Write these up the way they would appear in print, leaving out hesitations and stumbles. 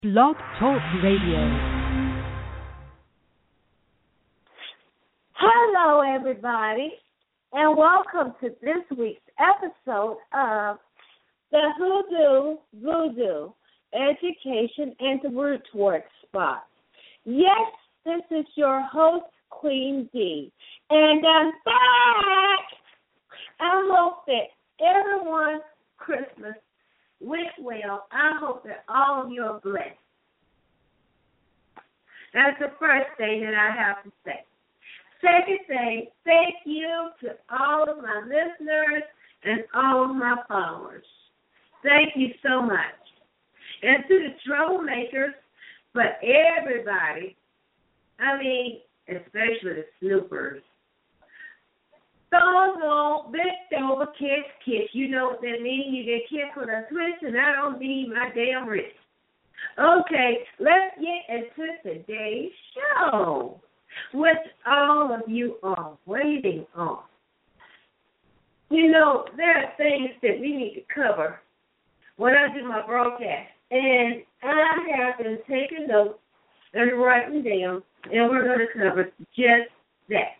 Blog Talk Radio. Hello, everybody, and welcome to this week's episode of the Hoodoo Voodoo Education and the Rootwork Spot. Yes, this is your host, Queen D, and I'm back. I hope that everyone's Christmas went well. I hope that all of you are blessed. That's the first thing that I have to say. Second thing, thank you to all of my listeners and all of my followers. Thank you so much. And to the troublemakers, but everybody, especially the snoopers. So, bent over, kiss. You know what that means. You get kissed with a twist, and I don't need my damn wrist. Okay, let's get into today's show, which all of you are waiting on. You know, there are things that we need to cover when I do my broadcast, and I have been taking notes and writing down, and we're going to cover just that.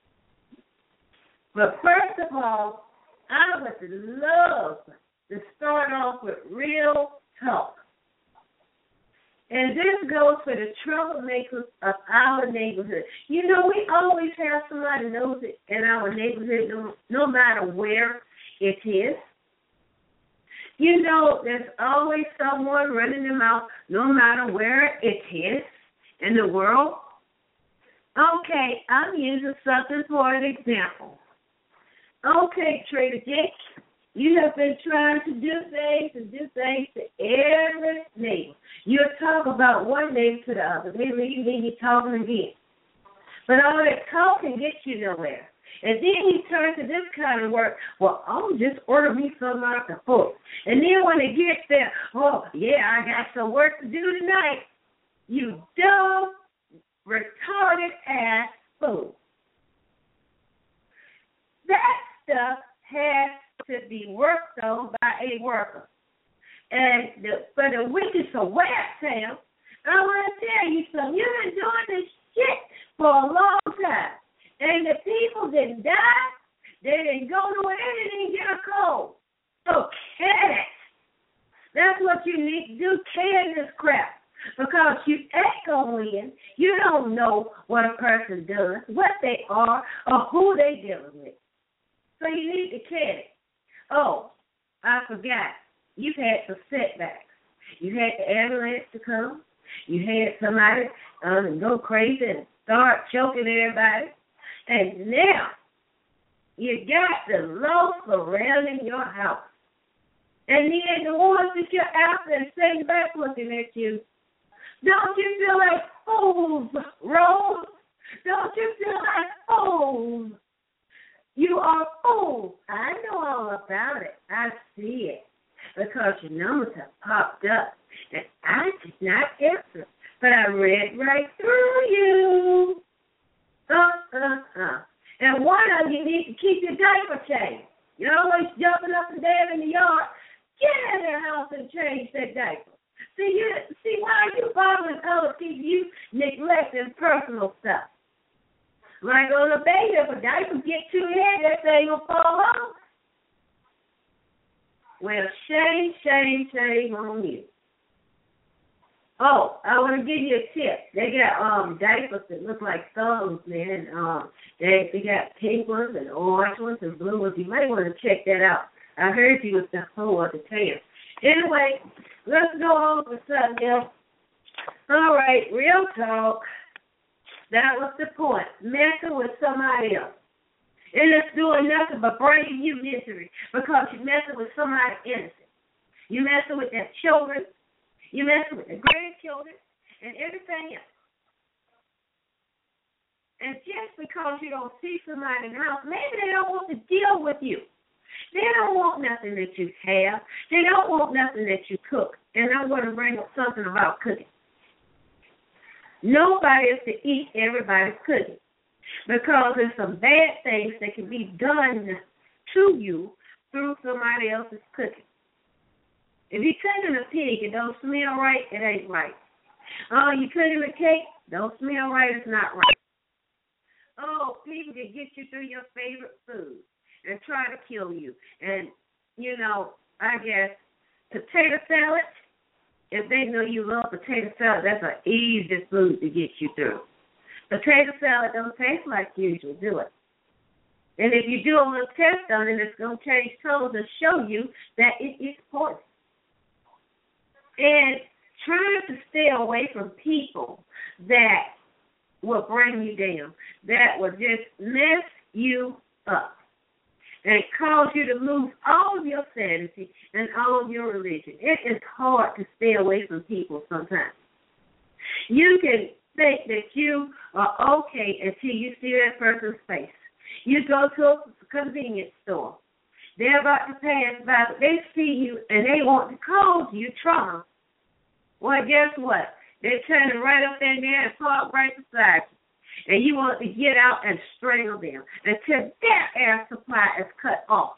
But first of all, I would love to start off with real talk. And this goes for the troublemakers of our neighborhood. You know, we always have somebody knows it in our neighborhood, no matter where it is. You know, there's always someone running their mouth, no matter where it is in the world. Okay, I'm using something for an example. Okay, Trader Jake, you have been trying to do things to every neighbor. You'll talk about one neighbor to the other. Maybe then you're talking again. But all that talking gets you nowhere. And then you turn to this kind of work. Well, just order me some out the book. And then when it gets there, I got some work to do tonight. You dumb, retarded ass fool. That stuff has to be worked on by a worker. And for the wicked to whack Sam, I want to tell you something. You've been doing this shit for a long time. And the people didn't die. They didn't go nowhere. They didn't get a cold. So can it. That's what you need to do, can this crap. Because you ain't going to win. You don't know what a person does, what they are, or who they dealing with. So you need to can it. Oh, I forgot. You've had some setbacks. You had the ambulance to come. You had somebody go crazy and start choking everybody. And now you got the law surrounding your house. And then the ones that you're after and sitting back looking at you. Don't you feel like fools, Rose? Don't you feel like fools? You are fools. I know all about it. I see it. Because your numbers have popped up. And I did not answer. But I read right through you. And one of you need to keep your diaper changed. You're always jumping up and down in the yard. Get in the house and change that diaper. See why you bothering other people? You neglecting personal stuff. Like on a baby, if a diaper get too heavy, that thing will fall off. Well, shame on you. Oh, I want to give you a tip. They got diapers that look like thumbs, man. They got pink ones and orange ones and blue ones. You might want to check that out. I heard you was the whole of the tail. Anyway, let's go on with something else. All right, real talk. That was the point. Messing with somebody else. And it's doing nothing but bringing you misery because you're messing with somebody innocent. You're messing with their children. You're messing with their grandchildren and everything else. And just because you don't see somebody in the house, maybe they don't want to deal with you. They don't want nothing that you have. They don't want nothing that you cook. And I'm going to bring up something about cooking. Nobody is to eat everybody's cooking because there's some bad things that can be done to you through somebody else's cooking. If you're cooking a pig, it don't smell right, it ain't right. Oh, you cooking a cake, don't smell right, it's not right. Oh, people can get you through your favorite food and try to kill you. And, I guess potato salad, if they know you love potato salad, that's an easy food to get you through. Potato salad don't taste like usual, do it? And if you do a little test on it, it's going to change colors and show you that it is poison. And try to stay away from people that will bring you down, that will just mess you up and cause you to lose all of your sanity and all of your religion. It is hard to stay away from people sometimes. You can think that you are okay until you see that person's face. You go to a convenience store. They're about to pass by, but they see you and they want to cause you trauma. Well, guess what? They're turning right up in there and park right beside you. And you want to get out and strangle them until their air supply is cut off.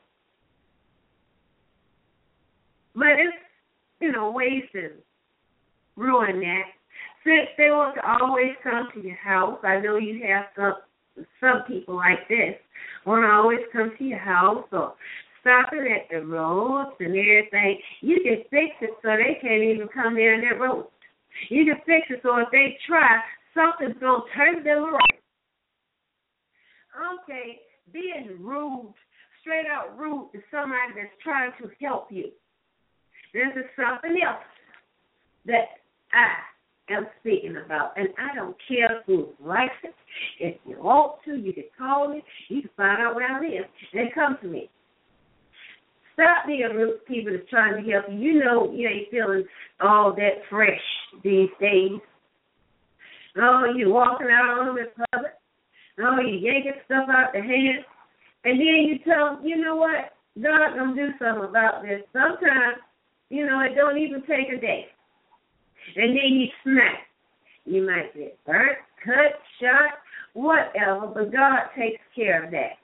But it's, ways to ruin that. Since they want to always come to your house, I know you have some people like this, want to always come to your house or stopping at the roads and everything. You can fix it so they can't even come near that road. You can fix it so if they try, something's going to turn them around. Okay, being rude, straight out rude to somebody that's trying to help you. This is something else that I am speaking about, and I don't care who likes it. If you want to, you can call me. You can find out where I live and come to me. Stop being rude to people that's trying to help you. You know you ain't feeling all that fresh these days. Oh, you walking out on them in public. Oh, you yanking stuff out the hand. And then you tell them, you know what? God gonna do something about this. Sometimes, it don't even take a day. And then you smack. You might get burnt, cut, shot, whatever, but God takes care of that.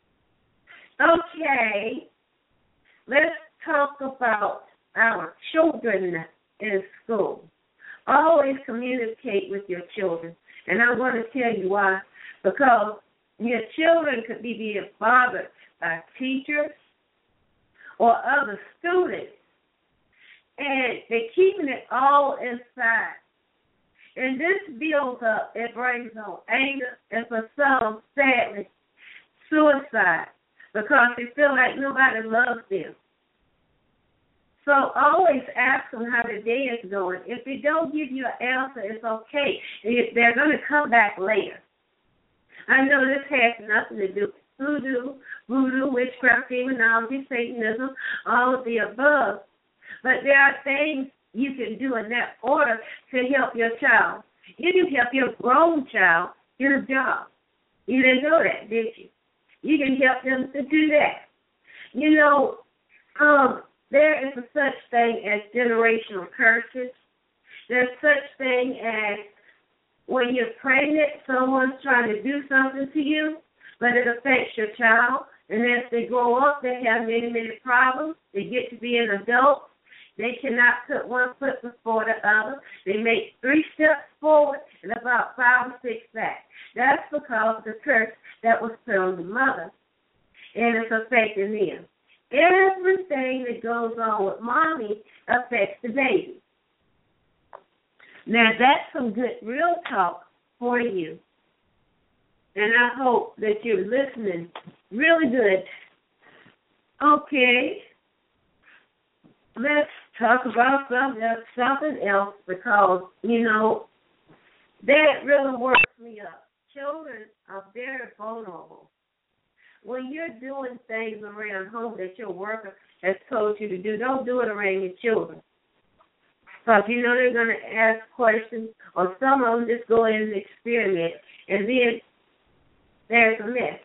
Okay, let's talk about our children in school. Always communicate with your children. And I'm going to tell you why. Because your children could be being bothered by teachers or other students. And they're keeping it all inside. And this builds up, it brings on anger, and for some, sadly, suicide. Because they feel like nobody loves them. So always ask them how the day is going. If they don't give you an answer, it's okay. They're going to come back later. I know this has nothing to do with voodoo, witchcraft, demonology, Satanism, all of the above. But there are things you can do in that order to help your child. You can help your grown child get a job. You didn't know that, did you? You can help them to do that. There is a such thing as generational curses. There's such thing as when you're pregnant, someone's trying to do something to you, but it affects your child. And as they grow up, they have many, many problems. They get to be an adult. They cannot put one foot before the other. They make 3 steps forward and about 5 or 6 back. That's because of the curse that was put on the mother, and it's affecting them. Everything that goes on with mommy affects the baby. Now, that's some good real talk for you. And I hope that you're listening really good. Okay. Let's talk about something else because, that really works me up. Children are very vulnerable. When you're doing things around home that your worker has told you to do, don't do it around your children. Because they're going to ask questions, or some of them just go in and experiment, and then there's a mess.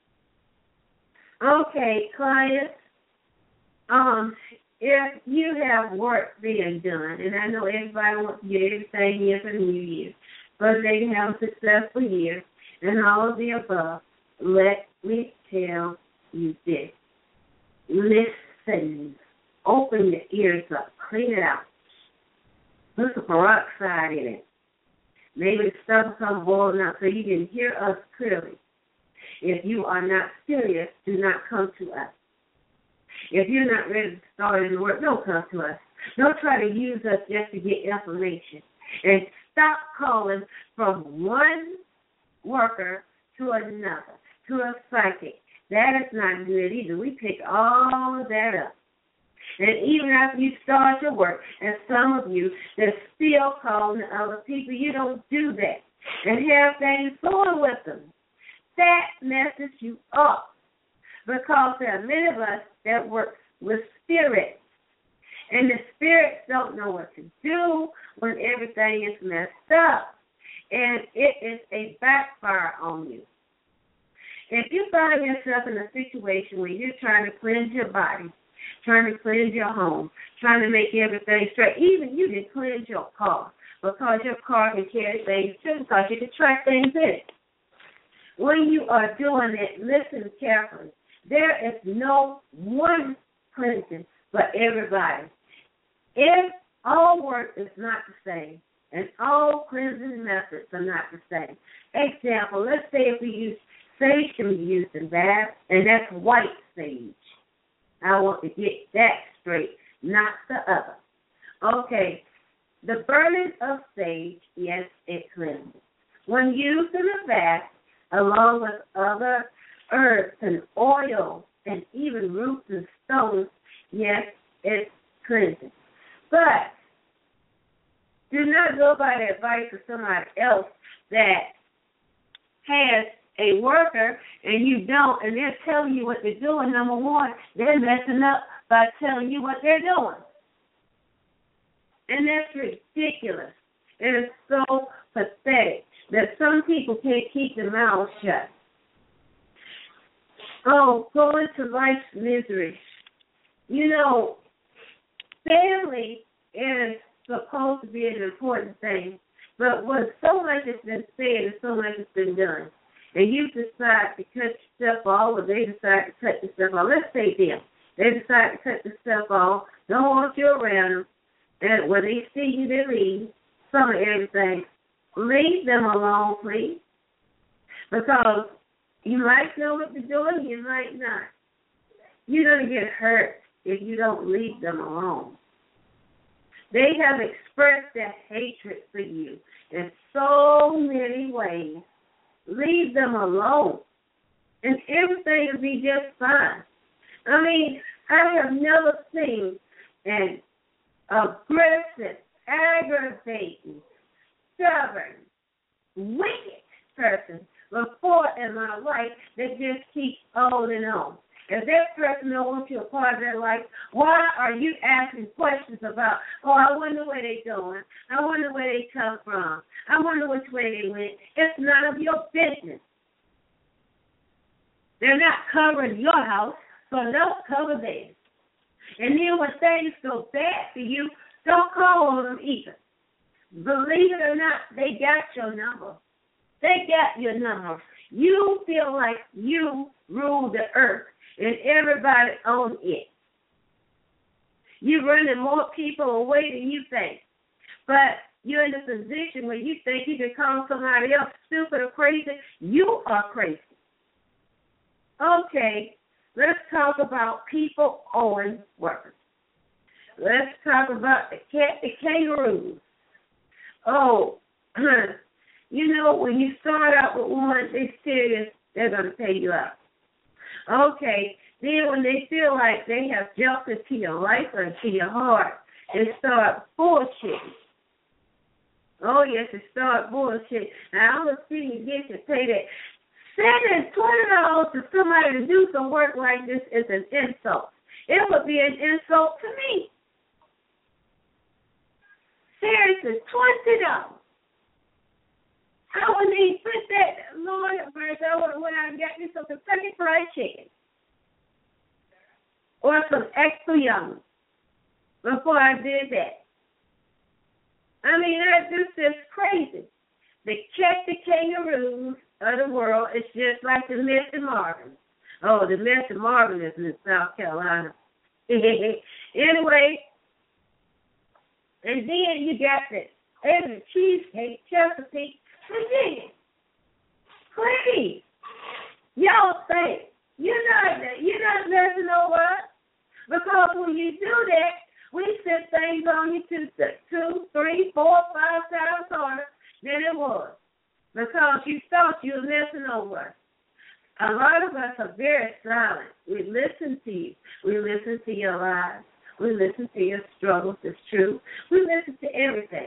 Okay, clients, if you have work being done, and I know everybody wants to get everything in for the new year, but they can have a successful year, and all of the above, let me tell you this. Listen. open the ears up, clean it out. Put some peroxide in it. Maybe the stuff comes boiling out so you can hear us clearly. If you are not serious, do not come to us. If you're not ready to start in the work, don't come to us. Don't try to use us just to get information. And stop calling from one worker to another, to a psychic. That is not good either. We pick all of that up. And even after you start your work, and some of you that's still calling other people, you don't do that and have things going with them. That messes you up because there are many of us that work with spirits. And the spirits don't know what to do when everything is messed up. And it is a backfire on you. If you find yourself in a situation where you're trying to cleanse your body, trying to cleanse your home, trying to make everything straight, even you can cleanse your car because your car can carry things too, because you can track things in it. When you are doing it, listen carefully. There is no one cleansing for everybody. If all work is not the same, and all cleansing methods are not the same. Example, let's say if we use sage can be used in bath, and that's white sage. I want to get that straight, not the other. Okay, the burning of sage, yes, it cleanses. When used in a bath, along with other herbs and oil and even roots and stones, yes, it's cleansing. But do not go by the advice of somebody else that has a worker and you don't, and they're telling you what they're doing. Number one, they're messing up by telling you what they're doing. And that's ridiculous. It is so pathetic that some people can't keep their mouths shut. Oh, go into life's misery. You know, family is supposed to be an important thing, but when so much has been said and so much has been done, and you decide to cut yourself off, or they decide to cut yourself off, let's say them, they decide to cut themselves off, don't want you around them, and when they see you, they leave, some of everything. Leave them alone, please, because you might know what they're doing, you might not. You're going to get hurt if you don't leave them alone. They have expressed their hatred for you in so many ways. Leave them alone, and everything will be just fine. I mean, I have never seen an aggressive, aggravating, stubborn, wicked person before in my life that just keeps holding on. If that person don't want you a part of their life, why are you asking questions about, oh, I wonder where they're going. I wonder where they come from. I wonder which way they went. It's none of your business. They're not covering your house, so don't cover theirs. And then when things go bad for you, don't call on them either. Believe it or not, they got your number. They got your number. You feel like you rule the earth and everybody on it. You're running more people away than you think. But you're in a position where you think you can call somebody else stupid or crazy. You are crazy. Okay, let's talk about people owing workers. Let's talk about the kangaroos. Oh, you know, when you start out with one, they're serious, they're going to pay you out. Okay, then when they feel like they have jumped into your life or into your heart and start bullshitting. Oh, yes, they start bullshitting. Now, I'm going to see you get to pay that. Sending $20 to somebody to do some work like this is an insult. It would be an insult to me. Seriously, $20. I wouldn't even put that, Lord have mercy, I would have went out and got me some Kentucky Fried Chicken. Or some extra young before I did that. I mean, this is crazy. The Chester Kangaroos of the world is just like the Mr. Marvin. Oh, the Mr. Marvin is in South Carolina. Anyway, and then you got the Cheesecake, Chesapeake, Virginia. Please, y'all think you're not messing over us, because when you do that, we send things on you 2, 3, 4, 5 times harder than it was, because you thought you were messing over us. A lot of us are very silent. We listen to you. We listen to your lies. We listen to your struggles. It's true. We listen to everything.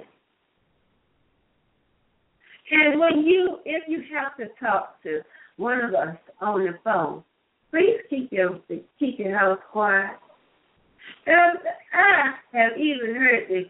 And if you have to talk to one of us on the phone, please keep your house quiet. And I have even heard this,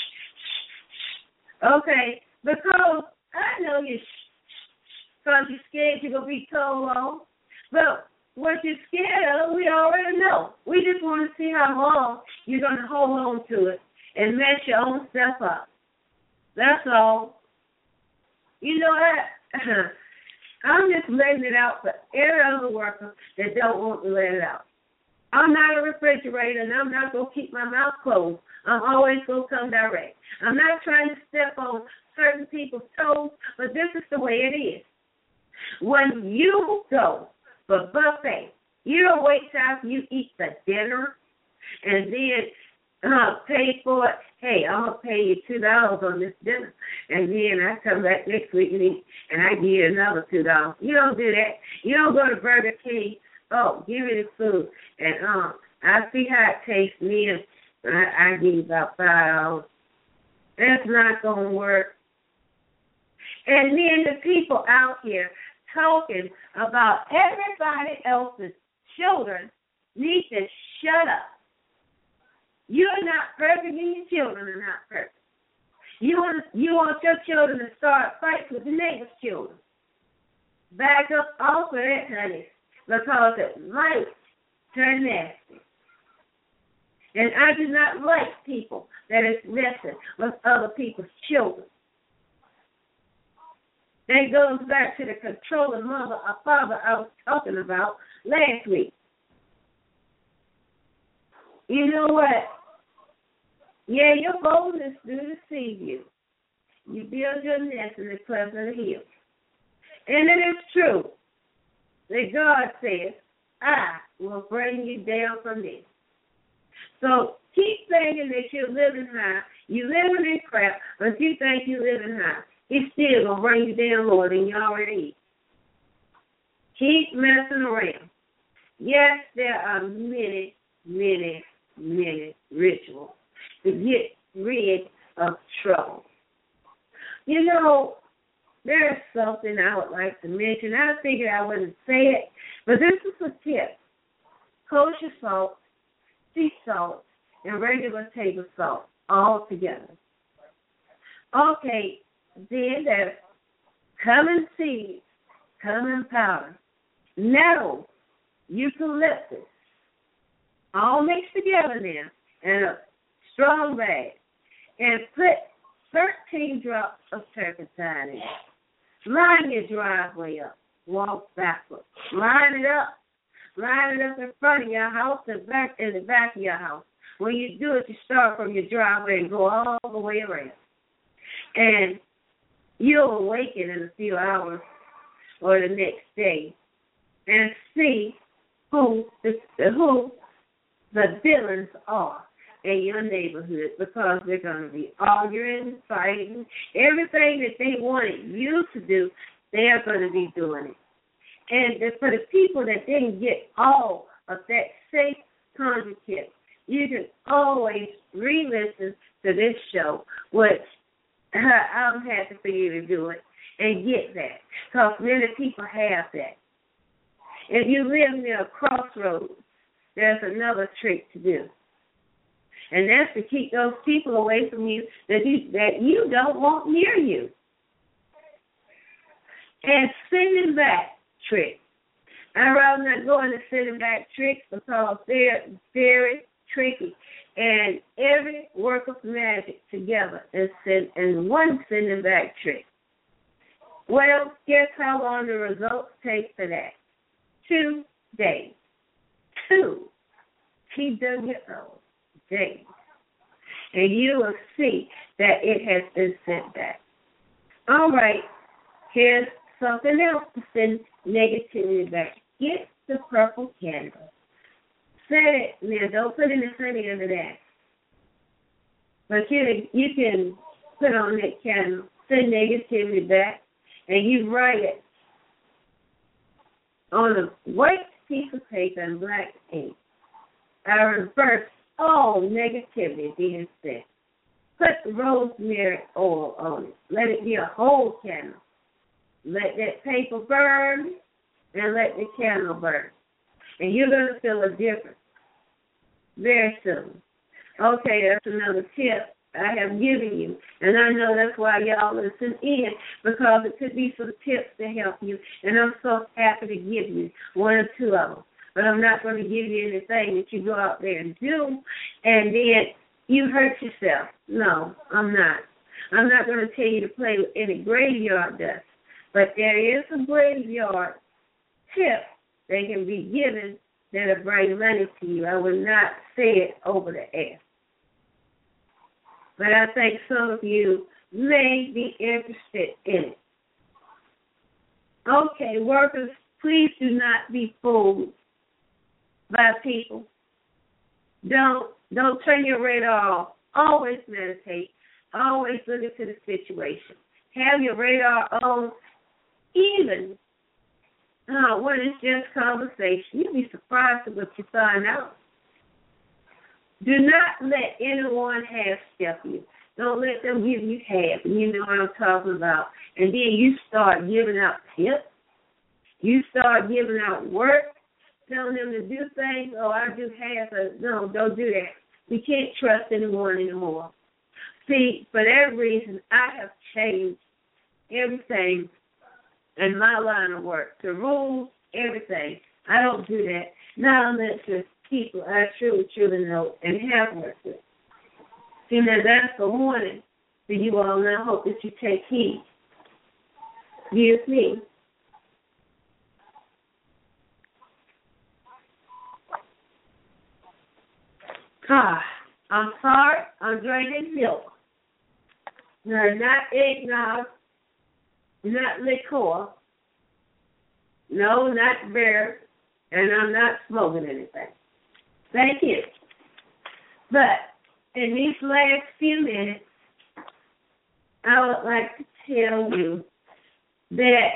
okay, because I know you, because you're scared you're going to be told wrong. But what you're scared of, we already know. We just want to see how long you're going to hold on to it and mess your own stuff up. That's all. You know what? I'm just letting it out for every other worker that don't want to let it out. I'm not a refrigerator, and I'm not going to keep my mouth closed. I'm always going to come direct. I'm not trying to step on certain people's toes, but this is the way it is. When you go for buffet, you don't wait till you eat the dinner and then pay for it. Hey, I'm going to pay you $2 on this dinner. And then I come back next week and eat, and I give you another $2. You don't do that. You don't go to Burger King. Oh, give me the food. And I see how it tastes. Me, I give you about $5. That's not going to work. And then the people out here talking about everybody else's children need to shut up. You're not perfect, and your children are not perfect. You want your children to start fights with the neighbor's children. Back up off of that, honey, because it might turn nasty. And I do not like people that is messing with other people's children. That goes back to the controlling mother or father I was talking about last week. You know what? Yeah, your boldness do deceive you. You build your nest in the cleft of the hill. And it is true that God says, I will bring you down from this. So keep thinking that you're living high. You're living in crap, but you think you're living high. He's still going to bring you down lower than you already is. Keep messing around. Yes, there are many, many, many rituals to get rid of trouble. You know, there's something I would like to mention. I figured I wouldn't say it, but this is a tip. Kosher salt, sea salt, and regular table salt all together. Okay, then there's cumin seeds, cumin powder, nettle, eucalyptus, all mixed together now in a strong bag, and put 13 drops of turpentine in it. Line your driveway up. Walk backwards. Line it up. Line it up in front of your house and back in the back of your house. When you do it, you start from your driveway and go all the way around. And you'll awaken in a few hours or the next day and see who the villains are in your neighborhood, because they're going to be arguing, fighting, everything that they wanted you to do, they're going to be doing it. And for the people that didn't get all of that safe content, you can always re-listen to this show, which I'm happy for you to do it and get that, because many people have that. If you live near a crossroads, there's another trick to do. And that's to keep those people away from you that you don't want near you. And sending back tricks. I'd rather not go into sending back tricks because they're very tricky. And every work of magic together is sent in one sending back trick. Well, guess how long the results take for that? 2 days. 2. Keep doing it. days. And you will see that it has been sent back. All right, here's something else to send negativity back. Get the purple candle. Set it, now don't put any honey under that. But you can put on that candle, send negativity back, and you write it on a white piece of paper in black ink. I reverse all negativity being sent. Put the rosemary oil on it. Let it be a whole candle. Let that paper burn and let the candle burn. And you're going to feel a difference very soon. Okay, that's another tip I have given you. And I know that's why y'all listen in, because it could be some tips to help you. And I'm so happy to give you one or two of them. But I'm not going to give you anything that you go out there and do, and then you hurt yourself. No, I'm not. I'm not going to tell you to play with any graveyard dust. But there is a graveyard tip that can be given that'll bring money to you. I will not say it over the air. But I think some of you may be interested in it. Okay, workers, please do not be fooled by people. Don't turn your radar off. Always meditate. Always look into the situation. Have your radar on, even when it's just conversation. You'll be surprised at what you find out. Do not let anyone half-step you. Don't let them give you half, and you know what I'm talking about. And then you start giving out tips. You start giving out work, telling them to do things. Oh, I do half. No, don't do that. We can't trust anyone anymore. See, for that reason, I have changed everything in my line of work. The rules, everything. I don't do that. Not unless it's people I truly know and have worked with. See, now that's a warning for you all, and I hope that you take heed. You see? I'm sorry, I'm drinking milk. No, not eggnog, not liquor, no, not beer, and I'm not smoking anything. Thank you. But in these last few minutes, I would like to tell you that,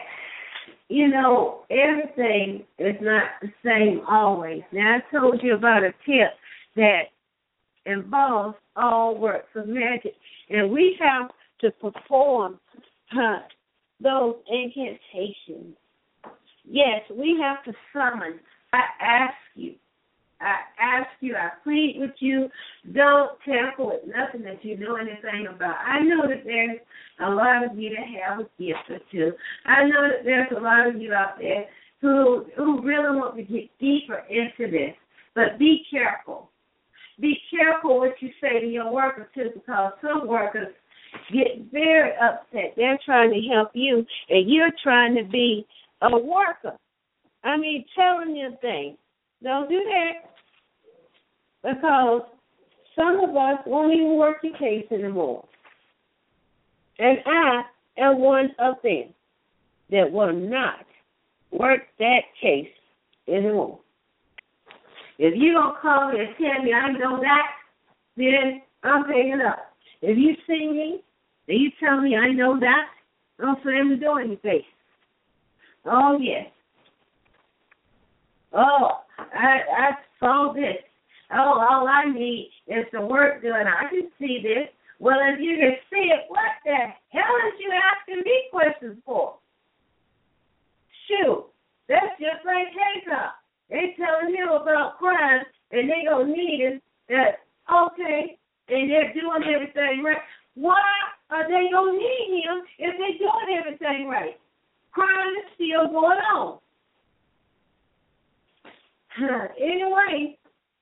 everything is not the same always. Now, I told you about a tip that involves all works of magic, and we have to perform those incantations. Yes, we have to summon. I ask you, I plead with you, don't tamper with nothing that you know anything about. I know that there's a lot of you that have a gift or two. I know that there's a lot of you out there who really want to get deeper into this, but be careful. Be careful what you say to your workers, too, because some workers get very upset. They're trying to help you, and you're trying to be a worker. I mean, telling them things. Don't do that, because some of us won't even work your case anymore. And I am one of them that will not work that case anymore. If you don't call me and tell me I know that, then I'm hanging up. If you see me and you tell me I know that, I'm slam the door in your face. Oh, yes. Oh, I saw this. Oh, all I need is the work done. I can see this. Well, if you can see it, what the hell is you asking me questions for? Shoot, that's just like Hancock. They telling him about crime, and they gonna need him that, okay, and they're doing everything right. Why are they gonna need him if they're doing everything right? Crime is still going on. Anyway,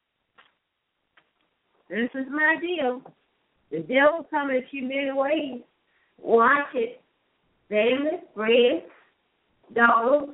this is my deal. The devil comes at you many ways. Watch it. Family, friends, dogs,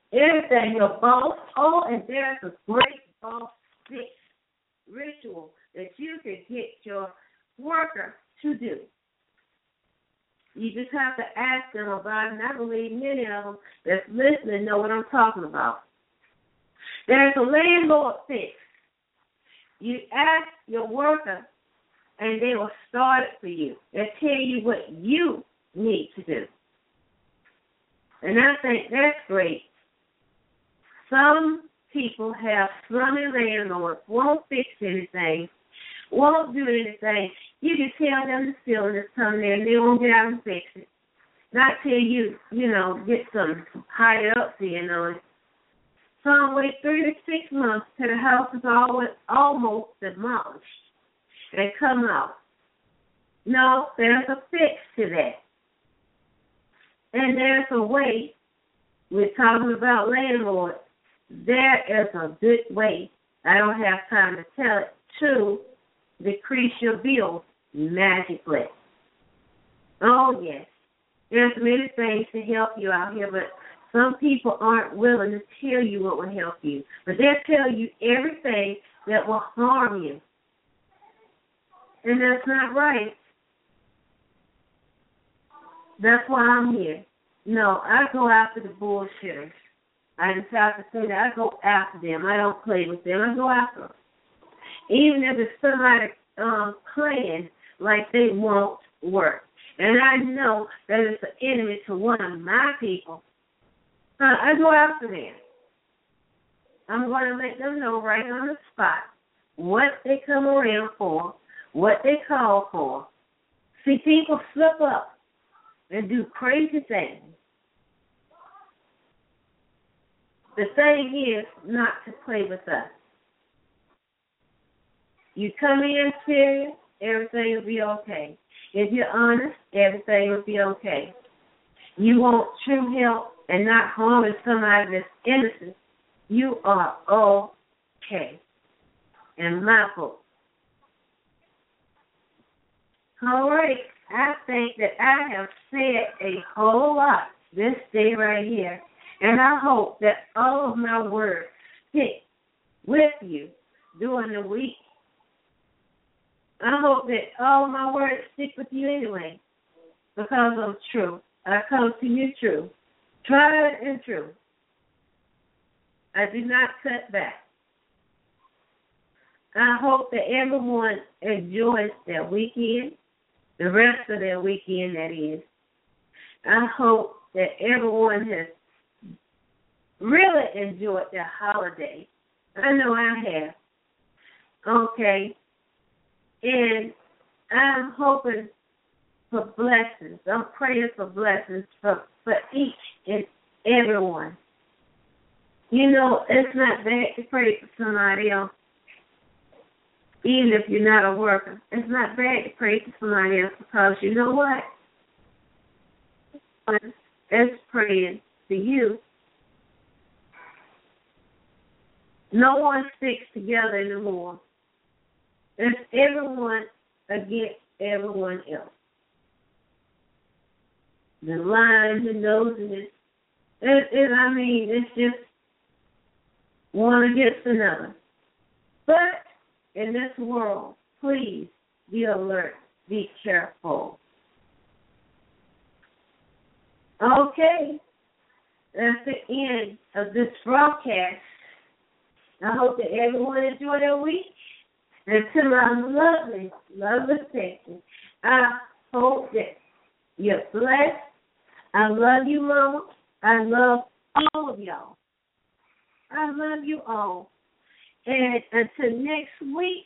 everything. Your boss. Oh, and there's a great boss ritual that you could get your worker to do. You just have to ask them about it, and I believe many of them that's listening know what I'm talking about. There's a landlord fix. You ask your worker, and they will start it for you. They'll tell you what you need to do. And I think that's great. Some people have slummy landlords, won't fix anything, won't do anything. You can tell them the ceiling is coming there, and they won't get out and fix it. Not till you get some higher up in on it. Some wait 3 to 6 months till the house is almost demolished. They come out. No, there's a fix to that. And there's a way, we're talking about landlords, there is a good way, I don't have time to tell it, to decrease your bills magically. Oh, yes. There's many things to help you out here, but some people aren't willing to tell you what will help you. But they'll tell you everything that will harm you. And that's not right. That's why I'm here. No, I go after the bullshitters. I just have to say that I go after them. I don't play with them. I go after them. Even if it's somebody playing like they won't work. And I know that it's an enemy to one of my people. I go after them. I'm going to let them know right on the spot what they come around for, what they call for. See, people slip up and do crazy things. The thing is not to play with us. You come in serious, everything will be okay. If you're honest, everything will be okay. You want true help and not harming somebody that's innocent, you are okay. And my book. All right, I think that I have said a whole lot this day right here, and I hope that all of my words stick with you during the week. I hope that all my words stick with you anyway, because I'm true. I come to you true. Tried and true. I do not cut back. I hope that everyone enjoys their weekend, the rest of their weekend, that is. I hope that everyone has really enjoyed their holiday. I know I have. Okay. And I'm hoping for blessings. I'm praying for blessings for each and everyone. You know, it's not bad to pray for somebody else, even if you're not a worker. It's not bad to pray for somebody else, because you know what? It's praying for you. No one sticks together anymore. It's everyone against everyone else. The lying, the nosiness. It's just one against another. But in this world, please be alert, be careful. Okay, that's the end of this broadcast. I hope that everyone enjoyed their week. And to my lovely section, I hope that you're blessed. I love you, Mama. I love all of y'all. I love you all. And until next week,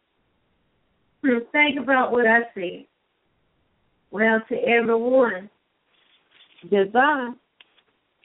think about what I said. Well, to everyone, goodbye.